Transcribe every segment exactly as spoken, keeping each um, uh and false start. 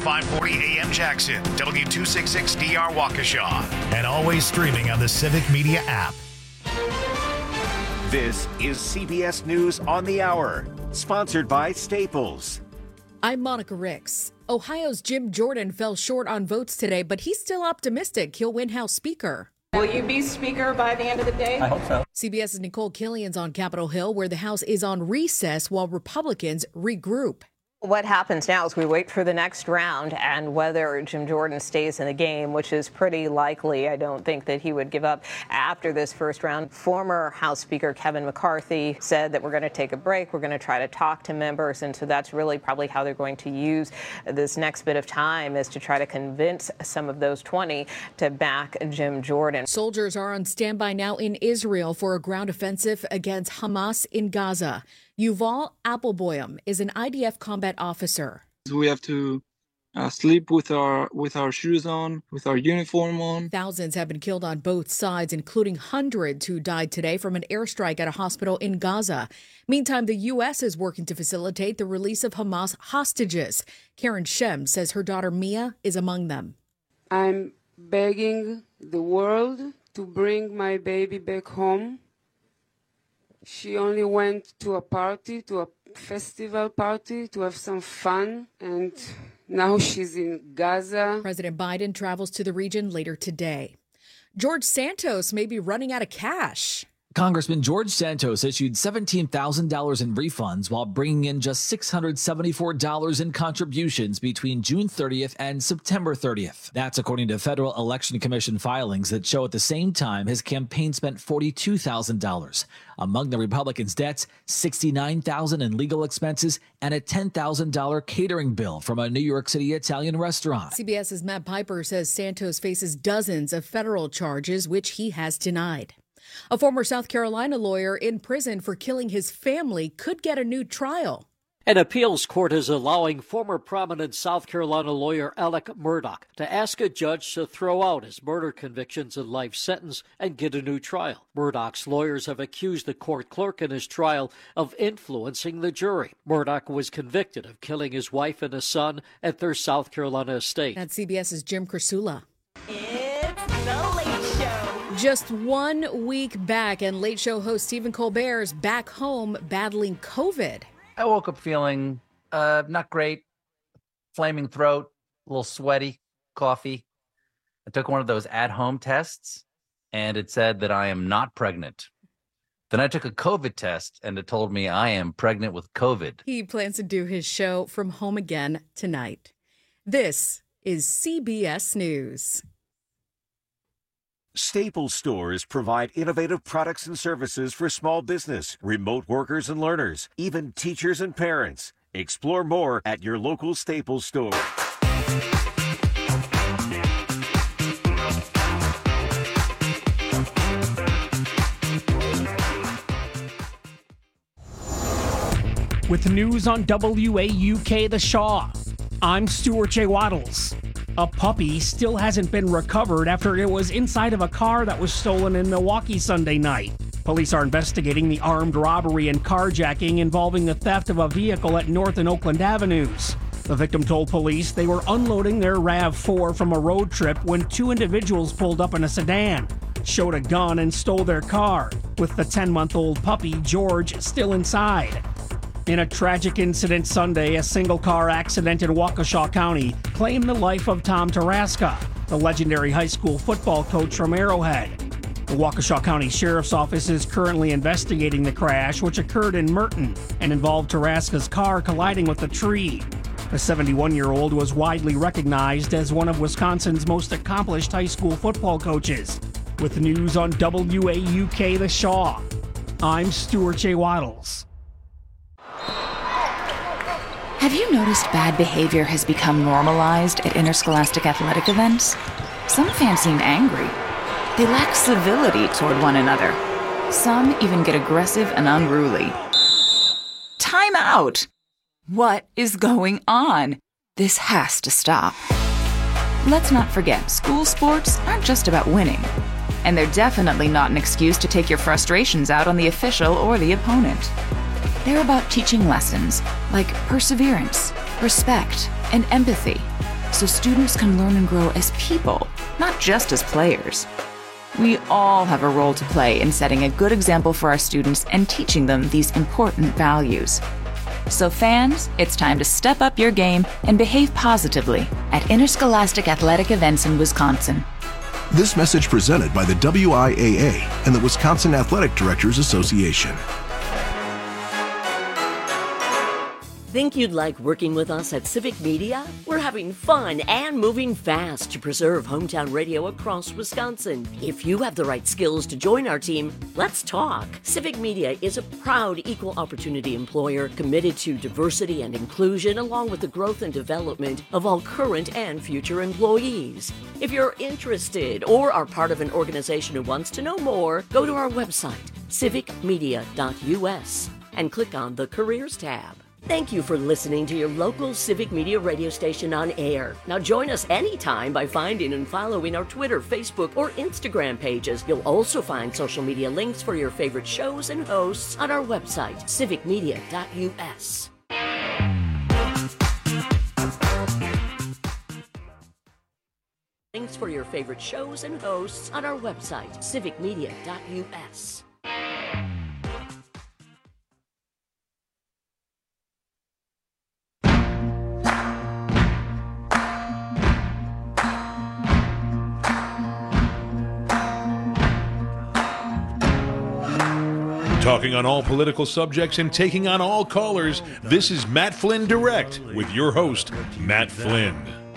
five forty A M Jackson, W two sixty-six D R Waukesha, and always streaming on the Civic Media app. This is C B S News on the Hour, sponsored by Staples. I'm Monica Ricks. Ohio's Jim Jordan fell short on votes today, but he's still optimistic he'll win House Speaker. Will you be Speaker by the end of the day? I hope so. CBS's Nicole Killian's on Capitol Hill, where the House is on recess while Republicans regroup. What happens now is we wait for the next round and whether Jim Jordan stays in the game, which is pretty likely. I don't think that he would give up after this first round. Former House Speaker Kevin McCarthy said that we're going to take a break. We're going to try to talk to members. And so that's really probably how they're going to use this next bit of time, is to try to convince some of those twenty to back Jim Jordan. Soldiers are on standby now in Israel for a ground offensive against Hamas in Gaza. Yuval Appleboyam is an I D F combat officer. We have to uh, sleep with our with our shoes on, with our uniform on. Thousands have been killed on both sides, including hundreds who died today from an airstrike at a hospital in Gaza. Meantime, the U S is working to facilitate the release of Hamas hostages. Karen Shem says her daughter Mia is among them. I'm begging the world to bring my baby back home. She only went to a party, to a festival party, to have some fun, and now she's in Gaza. President Biden travels to the region later today. George Santos may be running out of cash. Congressman George Santos issued seventeen thousand dollars in refunds while bringing in just six hundred seventy-four dollars in contributions between June thirtieth and September thirtieth. That's according to Federal Election Commission filings that show at the same time his campaign spent forty-two thousand dollars. Among the Republicans' debts, sixty-nine thousand dollars in legal expenses and a ten thousand dollars catering bill from a New York City Italian restaurant. CBS's Matt Piper says Santos faces dozens of federal charges, which he has denied. A former South Carolina lawyer in prison for killing his family could get a new trial. An appeals court is allowing former prominent South Carolina lawyer Alec Murdaugh to ask a judge to throw out his murder convictions and life sentence and get a new trial. Murdaugh's lawyers have accused the court clerk in his trial of influencing the jury. Murdaugh was convicted of killing his wife and his son at their South Carolina estate. That's CBS's Jim Kursula. It's The Late Show. Just one week back, and Late Show host Stephen Colbert's back home battling COVID. I woke up feeling uh, not great, flaming throat, a little sweaty, coffee. I took one of those at-home tests, and it said that I am not pregnant. Then I took a COVID test, and it told me I am pregnant with COVID. He plans to do his show from home again tonight. This is C B S News. Staples stores provide innovative products and services for small business, remote workers and learners, even teachers and parents. Explore more at your local Staples store. With news on W A U K The Shaw, I'm Stuart J. Waddles. A puppy still hasn't been recovered after it was inside of a car that was stolen in Milwaukee Sunday night. Police are investigating the armed robbery and carjacking involving the theft of a vehicle at North and Oakland Avenues. The victim told police they were unloading their RAV four from a road trip when two individuals pulled up in a sedan, showed a gun, and stole their car, with the ten-month-old puppy, George, still inside. In a tragic incident Sunday, a single-car accident in Waukesha County claimed the life of Tom Tarasca, the legendary high school football coach from Arrowhead. The Waukesha County Sheriff's Office is currently investigating the crash, which occurred in Merton and involved Tarasca's car colliding with a tree. The seventy-one-year-old was widely recognized as one of Wisconsin's most accomplished high school football coaches. With news on W A U K The Shaw, I'm Stuart J. Waddles. Have you noticed bad behavior has become normalized at interscholastic athletic events? Some fans seem angry. They lack civility toward one another. Some even get aggressive and unruly. Time out! What is going on? This has to stop. Let's not forget, school sports aren't just about winning. And they're definitely not an excuse to take your frustrations out on the official or the opponent. They're about teaching lessons like perseverance, respect, and empathy. so students can learn and grow as people, not just as players. We all have a role to play in setting a good example for our students and teaching them these important values. So fans, it's time to step up your game and behave positively at interscholastic athletic events in Wisconsin. This message presented by the W I A A and the Wisconsin Athletic Directors Association. Think you'd like working with us at Civic Media? We're having fun and moving fast to preserve hometown radio across Wisconsin. If you have the right skills to join our team, let's talk. Civic Media is a proud equal opportunity employer committed to diversity and inclusion, along with the growth and development of all current and future employees. If you're interested or are part of an organization who wants to know more, go to our website, civic media dot U S, and click on the Careers tab. Thank you for listening to your local Civic Media radio station on air. Now join us anytime by finding and following our Twitter, Facebook, or Instagram pages. You'll also find social media links for your favorite shows and hosts on our website, civic media dot U S. Links for your favorite shows and hosts on our website, civic media dot U S. Talking on all political subjects and taking on all callers, this is Matt Flynn Direct with your host, Matt Flynn.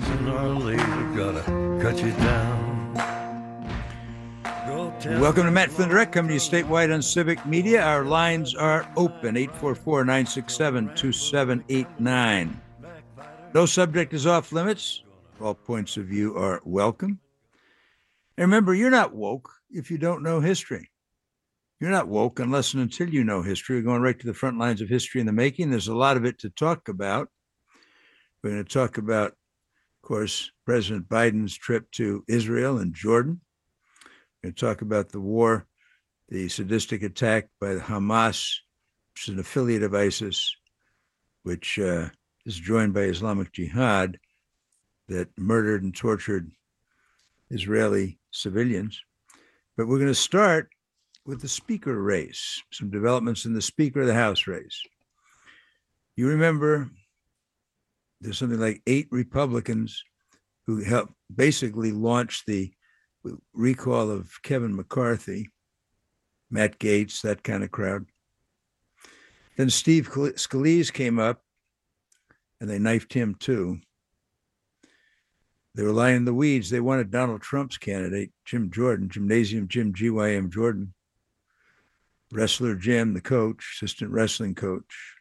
Welcome to Matt Flynn Direct, coming to you statewide on Civic Media. Our lines are open, eight four four, nine six seven, two seven eight nine. No subject is off limits. All points of view are welcome. And remember, you're not woke if you don't know history. You're not woke unless and until you know history. We're going right to the front lines of history in the making. There's a lot of it to talk about. We're going to talk about, of course, President Biden's trip to Israel and Jordan. We're going to talk about the war, the sadistic attack by the Hamas, which is an affiliate of ISIS, which uh, is joined by Islamic Jihad, that murdered and tortured Israeli civilians. But we're going to start with the speaker race, some developments in the Speaker of the House race. You remember there's something like eight Republicans who helped basically launch the recall of Kevin McCarthy, Matt Gaetz, that kind of crowd. Then Steve Scalise came up and they knifed him too. They were lying in the weeds. They wanted Donald Trump's candidate, Jim Jordan, Gymnasium Jim, G Y M Jordan. Wrestler Jim, the coach, assistant wrestling coach.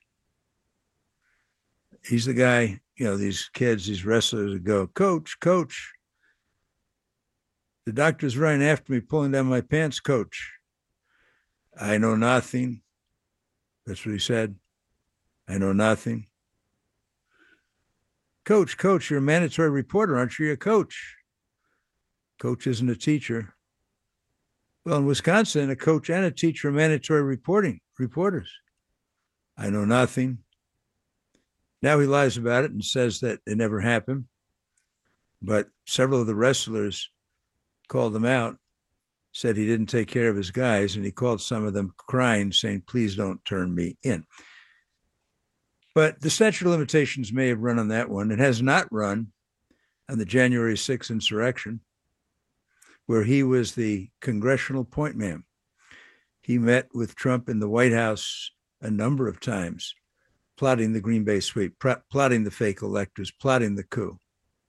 He's the guy, you know, these kids, these wrestlers would go, Coach, Coach, the doctor's running after me, pulling down my pants, Coach. I know nothing. That's what he said. I know nothing. Coach, Coach, you're a mandatory reporter, aren't you? You're a coach. Coach isn't a teacher. Well, in Wisconsin, a coach and a teacher are mandatory reporting reporters. I know nothing. Now he lies about it and says that it never happened. But several of the wrestlers called him out, said he didn't take care of his guys, and he called some of them crying, saying, please don't turn me in. But the statute of limitations may have run on that one. It has not run on the January sixth insurrection, where he was the congressional point man. He met with Trump in the White House a number of times, plotting the Green Bay sweep, pr- plotting the fake electors, plotting the coup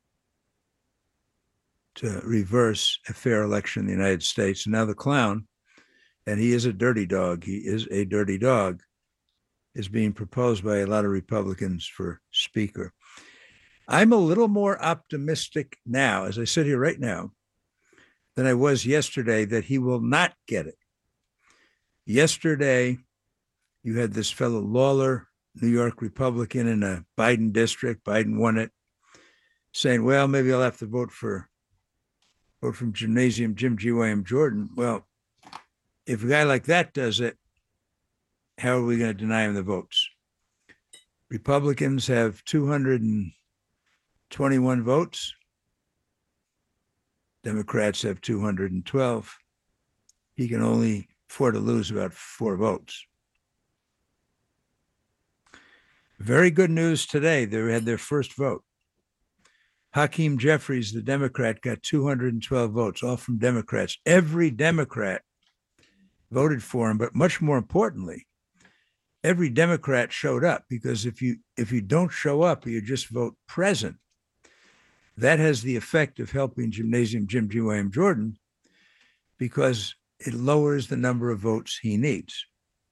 to reverse a fair election in the United States. And now the clown, and he is a dirty dog, he is a dirty dog, is being proposed by a lot of Republicans for speaker. I'm a little more optimistic now, as I sit here right now, than I was yesterday that he will not get it. Yesterday, you had this fellow Lawler, New York Republican in a Biden district. Biden won it, saying, well, maybe I'll have to vote for vote from Gymnasium Jim G Y M Jordan. Well, if a guy like that does it, how are we going to deny him the votes? Republicans have two hundred twenty-one votes. Democrats have two hundred twelve. He can only afford to lose about four votes. Very good news today. They had their first vote. Hakeem Jeffries, the Democrat, got two hundred twelve votes, all from Democrats. Every Democrat voted for him, but much more importantly, every Democrat showed up, because if you if you don't show up or you just vote present, that has the effect of helping Gymnasium Jim G Y M Jordan, because it lowers the number of votes he needs.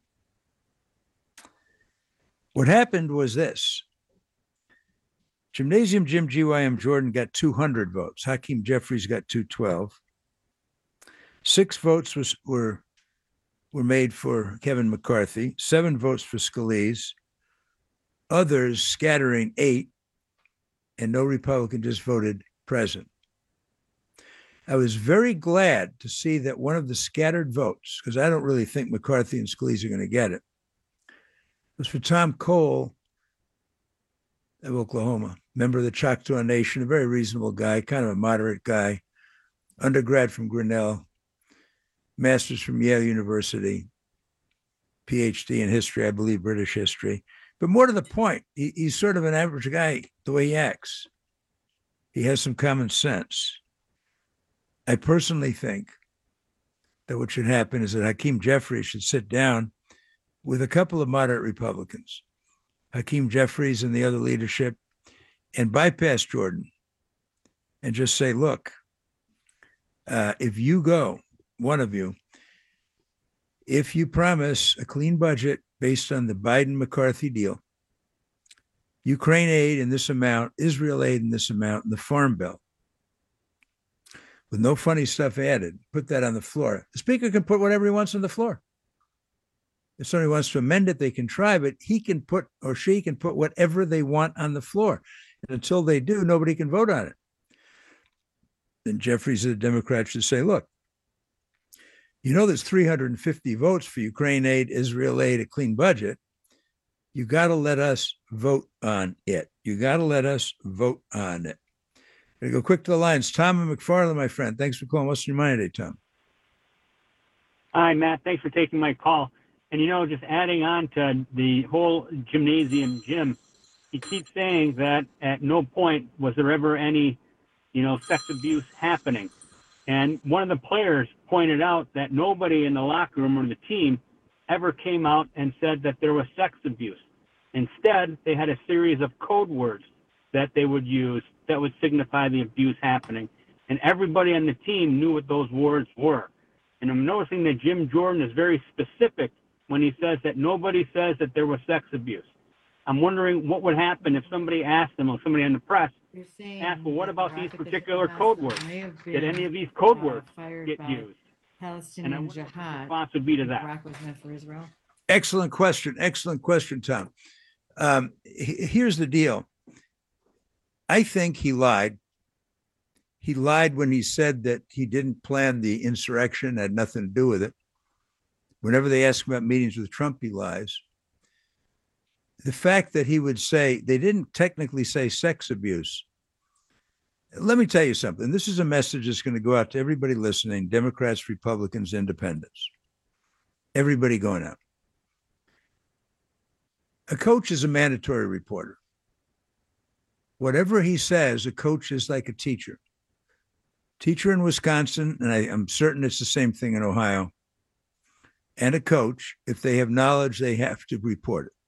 What happened was this. Gymnasium Jim G Y M Jordan got two hundred votes. Hakeem Jeffries got two hundred twelve. Six votes was, were, were made for Kevin McCarthy, seven votes for Scalise, others scattering eight, and no Republican just voted present. I was very glad to see that one of the scattered votes, because I don't really think McCarthy and Scalise are going to get it, was for Tom Cole of Oklahoma, member of the Choctaw Nation, a very reasonable guy, kind of a moderate guy, undergrad from Grinnell, master's from Yale University, P H D in history, I believe British history. But more to the point, he, he's sort of an average guy the way he acts. He has some common sense. I personally think that what should happen is that Hakeem Jeffries should sit down with a couple of moderate Republicans, Hakeem Jeffries and the other leadership, and bypass Jordan and just say, look, uh, if you go, one of you, if you promise a clean budget based on the Biden-McCarthy deal, Ukraine aid in this amount, Israel aid in this amount, and the Farm Bill, with no funny stuff added, put that on the floor. The Speaker can put whatever he wants on the floor. If somebody wants to amend it, they can try, but he can put, or she can put whatever they want on the floor. And until they do, nobody can vote on it. Then Jeffries of the Democrats should say, look, you know there's three hundred fifty votes for Ukraine aid, Israel aid, a clean budget. You got to let us vote on it. You got to let us vote on it. Gonna go quick to the lines. Tom and McFarland, my friend. Thanks for calling. What's on your mind today, Tom? Hi, Matt. Thanks for taking my call. And, you know, just adding on to the whole Gymnasium Jim, he keeps saying that at no point was there ever any, you know, sex abuse happening. And one of the players pointed out that nobody in the locker room or the team ever came out and said that there was sex abuse. Instead, they had a series of code words that they would use that would signify the abuse happening. And everybody on the team knew what those words were. And I'm noticing that Jim Jordan is very specific when he says that nobody says that there was sex abuse. I'm wondering what would happen if somebody asked them, or somebody in the press asked, well, what about these particular code words? Did any of these code words get used? And I wonder what the response would be to that. Excellent question. Excellent question, Tom. Um, here's the deal. I think he lied. He lied when he said that he didn't plan the insurrection, had nothing to do with it. Whenever they ask him about meetings with Trump, he lies. The fact that he would say, they didn't technically say sex abuse. Let me tell you something. This is a message that's going to go out to everybody listening, Democrats, Republicans, Independents, everybody going out. A coach is a mandatory reporter. Whatever he says, a coach is like a teacher. Teacher in Wisconsin, and I, I'm certain it's the same thing in Ohio, and a coach, if they have knowledge, they have to report it.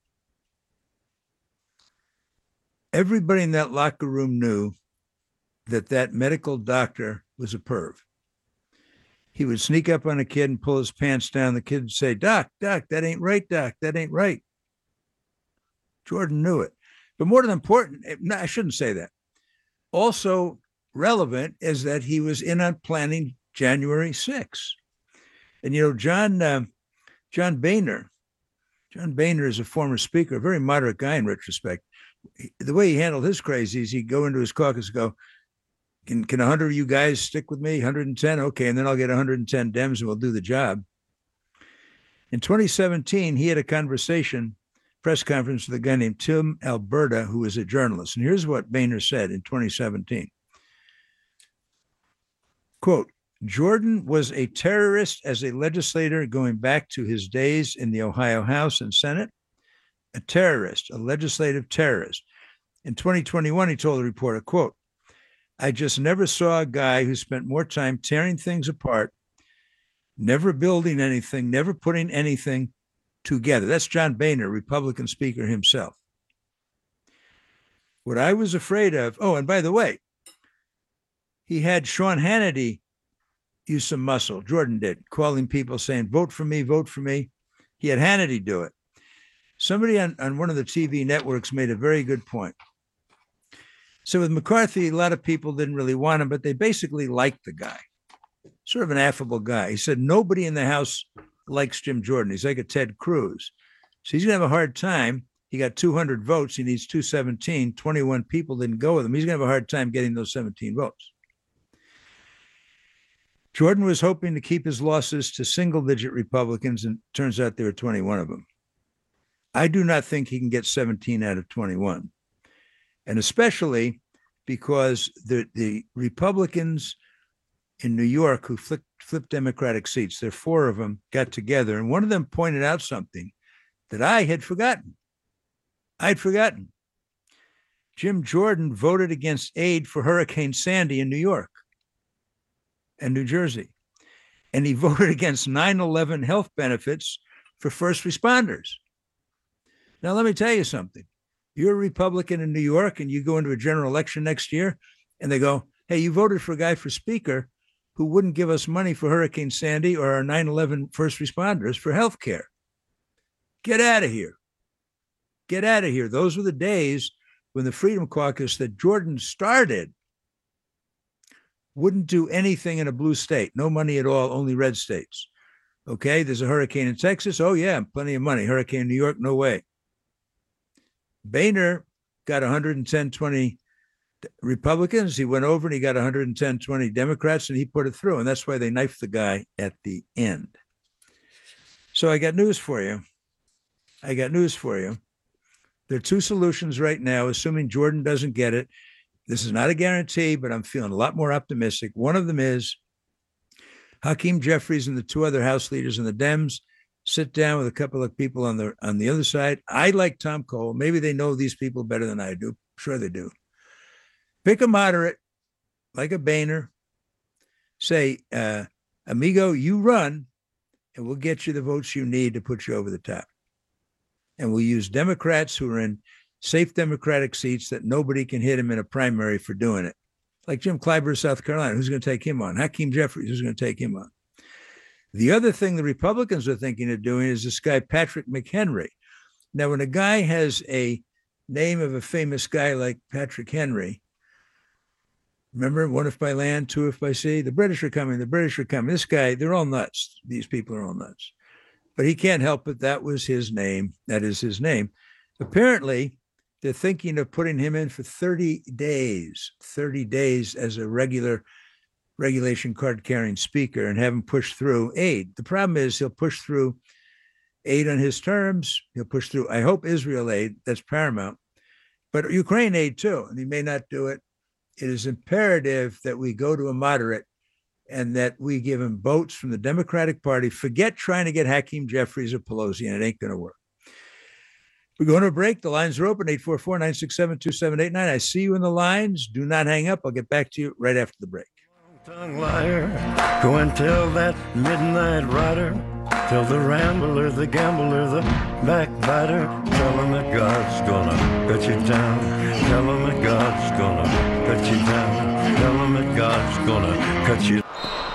Everybody in that locker room knew that that medical doctor was a perv. He would sneak up on a kid and pull his pants down. The kid would say, Doc, Doc, that ain't right, Doc, that ain't right. Jordan knew it. But more than important, no, I shouldn't say that. Also relevant is that he was in on planning January sixth. And, you know, John, uh, John Boehner, John Boehner is a former speaker, a very moderate guy in retrospect. The way he handled his crazies, he'd go into his caucus and go, can, can one hundred of you guys stick with me? one hundred ten? Okay, and then I'll get one hundred ten Dems and we'll do the job. In twenty seventeen, he had a conversation press conference with a guy named Tim Alberta, who is a journalist. And here's what Boehner said in twenty seventeen. Quote, Jordan was a terrorist as a legislator going back to his days in the Ohio House and Senate. A terrorist, a legislative terrorist. In twenty twenty-one, he told the reporter, quote, I just never saw a guy who spent more time tearing things apart, never building anything, never putting anything together. That's John Boehner, Republican Speaker himself. What I was afraid of, oh, and by the way, he had Sean Hannity use some muscle. Jordan did, calling people saying, vote for me, vote for me. He had Hannity do it. Somebody on, on one of the T V networks made a very good point. So with McCarthy, a lot of people didn't really want him, but they basically liked the guy. Sort of an affable guy. He said, nobody in the House likes Jim Jordan. He's like a Ted Cruz. So he's going to have a hard time. He got two hundred votes. He needs two seventeen. twenty-one people didn't go with him. He's going to have a hard time getting those seventeen votes. Jordan was hoping to keep his losses to single-digit Republicans, and it turns out there were twenty-one of them. I do not think he can get seventeen out of twenty-one. And especially because the, the Republicans in New York who flipped, flipped Democratic seats, there are four of them, got together, and one of them pointed out something that I had forgotten. I'd forgotten. Jim Jordan voted against aid for Hurricane Sandy in New York and New Jersey. And he voted against nine eleven health benefits for first responders. Now, let me tell you something. You're a Republican in New York and you go into a general election next year and they go, hey, you voted for a guy for speaker who wouldn't give us money for Hurricane Sandy or our nine eleven first responders for health care. Get out of here. Get out of here. Those were the days when the Freedom Caucus that Jordan started wouldn't do anything in a blue state. No money at all, only red states. Okay, there's a hurricane in Texas. Oh, yeah, plenty of money. Hurricane in New York, no way. Boehner got one hundred ten, twenty Republicans. He went over and he got one hundred ten, twenty Democrats, and he put it through. And that's why they knifed the guy at the end. So I got news for you. I got news for you. There are two solutions right now, assuming Jordan doesn't get it. This is not a guarantee, but I'm feeling a lot more optimistic. One of them is Hakeem Jeffries and the two other House leaders in the Dems sit down with a couple of people on the on the other side. I like Tom Cole. Maybe they know these people better than I do. I'm sure they do. Pick a moderate, like a Boehner. Say, uh, amigo, you run, and we'll get you the votes you need to put you over the top. And we'll use Democrats who are in safe Democratic seats that nobody can hit him in a primary for doing it. Like Jim Clyburn of South Carolina. Who's going to take him on? Hakeem Jeffries. Who's going to take him on? The other thing the Republicans are thinking of doing is this guy, Patrick McHenry. Now, when a guy has a name of a famous guy like Patrick Henry, remember, one if by land, two if by sea, the British are coming, the British are coming. This guy, they're all nuts. These people are all nuts. But he can't help it. That was his name. That is his name. Apparently, they're thinking of putting him in for thirty days, thirty days as a regular regulation card carrying speaker and have him push through aid. The problem is he'll push through aid on his terms. He'll push through, I hope, Israel aid. That's paramount. But Ukraine aid too, and he may not do it. It is imperative that we go to a moderate and that we give him votes from the Democratic Party. Forget trying to get Hakeem Jeffries or Pelosi, and it ain't going to work. We're going to a break. The lines are open, eight four four, nine six seven, two seven eight nine. I see you in the lines. Do not hang up. I'll get back to you right after the break. Tongue liar, go and tell that midnight rider, tell the rambler, the gambler, the backbiter, tell him that God's gonna cut you down, tell him that God's gonna cut you down, tell him that God's gonna cut you.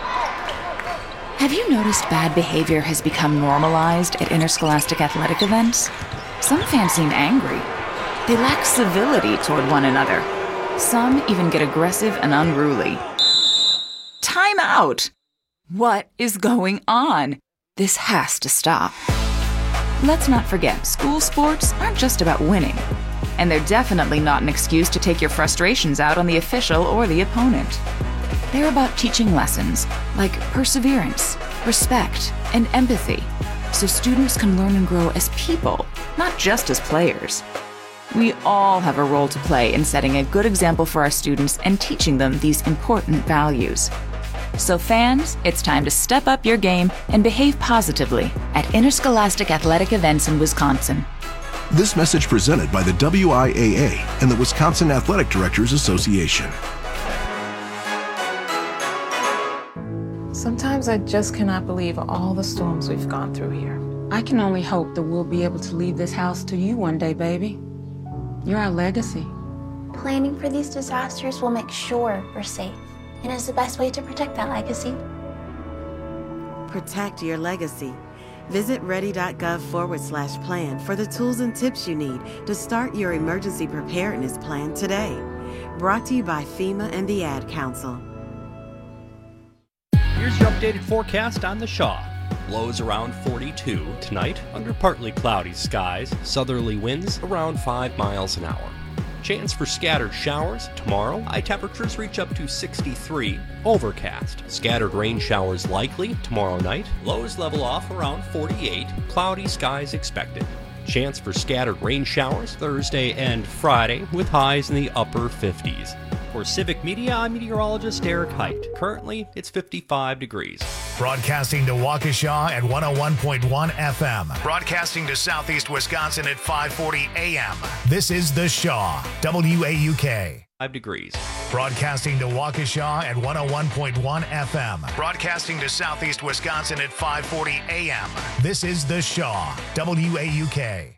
Have you noticed bad behavior has become normalized at interscholastic athletic events? Some fans seem angry. They lack civility toward one another. Some even get aggressive and unruly. Time out! What is going on? This has to stop. Let's not forget, school sports aren't just about winning. And they're definitely not an excuse to take your frustrations out on the official or the opponent. They're about teaching lessons like perseverance, respect, and empathy, so students can learn and grow as people, not just as players. We all have a role to play in setting a good example for our students and teaching them these important values. So fans, it's time to step up your game and behave positively at interscholastic athletic events in Wisconsin. This message presented by the W I A A and the Wisconsin Athletic Directors Association. Sometimes I just cannot believe all the storms we've gone through here. I can only hope that we'll be able to leave this house to you one day, baby. You're our legacy. Planning for these disasters will make sure we're safe, and is the best way to protect that legacy. Protect your legacy. Visit ready.gov forward slash plan for the tools and tips you need to start your emergency preparedness plan today. Brought to you by FEMA and the Ad Council. Here's your updated forecast on the Shaw. Lows around forty-two tonight, under partly cloudy skies, southerly winds around five miles an hour. Chance for scattered showers tomorrow. High temperatures reach up to sixty-three. Overcast. Scattered rain showers likely tomorrow night. Lows level off around forty-eight. Cloudy skies expected. Chance for scattered rain showers Thursday and Friday with highs in the upper fifties. For Civic Media, I'm meteorologist Eric Height. Currently, it's fifty-five degrees. Broadcasting to Waukesha at one oh one point one F M. Broadcasting to Southeast Wisconsin at five forty A M. This is The Shaw, W A U K. Five degrees. Broadcasting to Waukesha at one oh one point one F M. Broadcasting to Southeast Wisconsin at five forty A M. This is The Shaw, W A U K.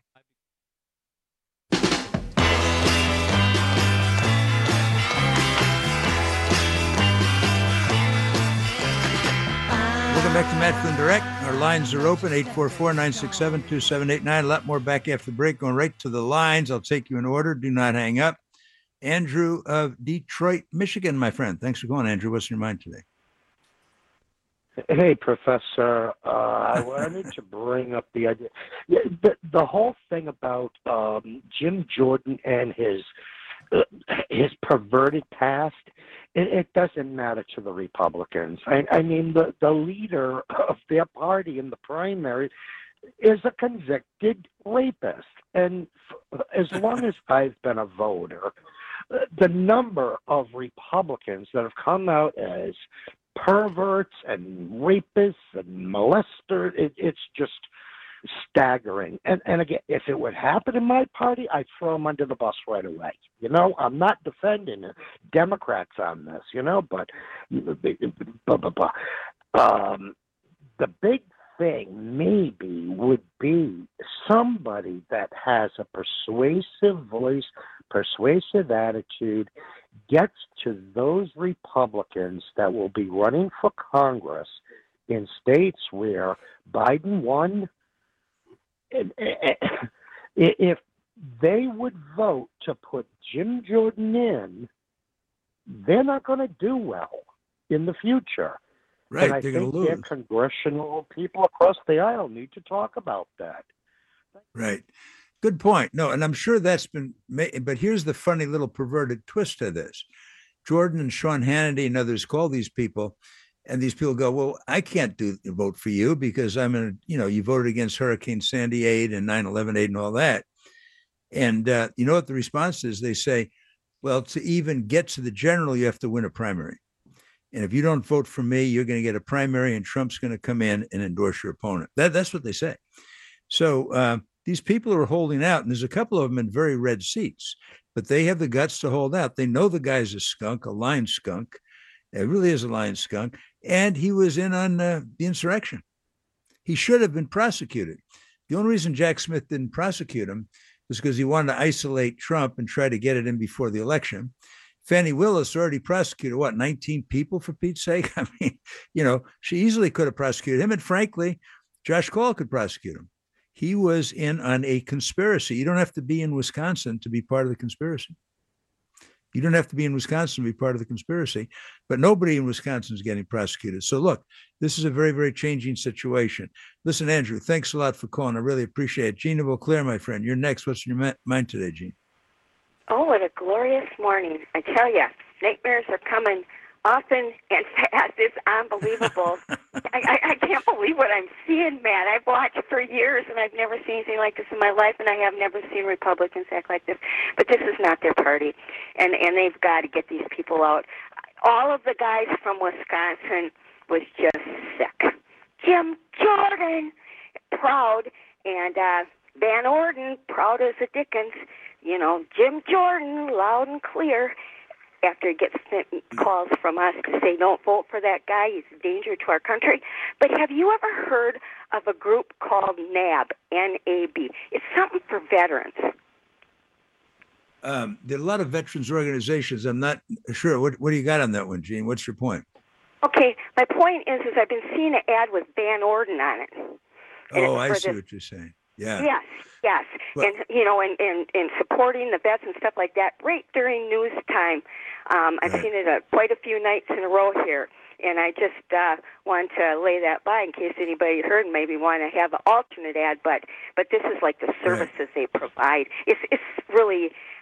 Welcome back to Matt Flynn Direct. Our lines are open, eight four four, nine six seven, two seven eight nine. A lot more back after the break. Going right to the lines. I'll take you in order. Do not hang up. Andrew of Detroit, Michigan, my friend. Thanks for going, Andrew. What's in your mind today? Hey, Professor. Uh, I wanted to bring up the idea. Yeah, the, the whole thing about um, Jim Jordan and his uh, his perverted past. It, it doesn't matter to the Republicans. I, I mean, the, the leader of their party in the primary is a convicted rapist. And f- as long as I've been a voter, the number of Republicans that have come out as perverts and rapists and molesters, it, it's just staggering. And and again, if it would happen in my party, I'd throw them under the bus right away. You know, I'm not defending Democrats on this, you know, but blah, blah, blah. Um, the big thing maybe would be somebody that has a persuasive voice, persuasive attitude, gets to those Republicans that will be running for Congress in states where Biden won. If they would vote to put Jim Jordan in, they're not going to do well in the future. Right, and I they're think going to their lose. congressional people across the aisle need to talk about that. Right. Good point. No, and I'm sure that's been made, but here's the funny little perverted twist to this. Jordan and Sean Hannity and others call these people, and these people go, well, I can't do vote for you because I'm in, a, you know, you voted against Hurricane Sandy aid and nine eleven aid and all that. And uh, you know what the response is? They say, well, to even get to the general, you have to win a primary. And if you don't vote for me, you're going to get a primary and Trump's going to come in and endorse your opponent. That, that's what they say. So uh, these people are holding out, and there's a couple of them in very red seats, but they have the guts to hold out. They know the guy's a skunk, a lying skunk. It really is a lying skunk. And he was in on uh, the insurrection. He should have been prosecuted. The only reason Jack Smith didn't prosecute him was because he wanted to isolate Trump and try to get it in before the election. Fannie Willis already prosecuted, what, nineteen people, for Pete's sake? I mean, you know, she easily could have prosecuted him. And frankly, Josh Call could prosecute him. He was in on a conspiracy. You don't have to be in Wisconsin to be part of the conspiracy. You don't have to be in Wisconsin to be part of the conspiracy, but nobody in Wisconsin is getting prosecuted. So look, this is a very, very changing situation. Listen, Andrew, thanks a lot for calling. I really appreciate it. Gina Beauclair, my friend, you're next. What's in your mind today, Gene? Oh, what a glorious morning. I tell you, nightmares are coming often and fast. It's unbelievable. I, I can't believe what I'm seeing, Matt. I've watched for years, and I've never seen anything like this in my life, and I have never seen Republicans act like this. But this is not their party, and, and they've got to get these people out. All of the guys from Wisconsin was just sick. Jim Jordan, proud, and uh, Van Orden, proud as a Dickens. You know, Jim Jordan, loud and clear. After he gets calls from us to say, don't vote for that guy, he's a danger to our country. But have you ever heard of a group called N A B, N A B? It's something for veterans. Um, there are a lot of veterans organizations. I'm not sure. What, what do you got on that one, Gene? What's your point? Okay, my point is, is I've been seeing an ad with Van Orden on it. And Oh, I for see this- what you're saying. Yeah. Yes, yes. Well- and, you know, and, and, and supporting the vets and stuff like that right during news time. Um, I've Right. seen it uh, quite a few nights in a row here. And I just uh, want to lay that by in case anybody heard and maybe want to have an alternate ad. But but this is like the services they provide. It's it's really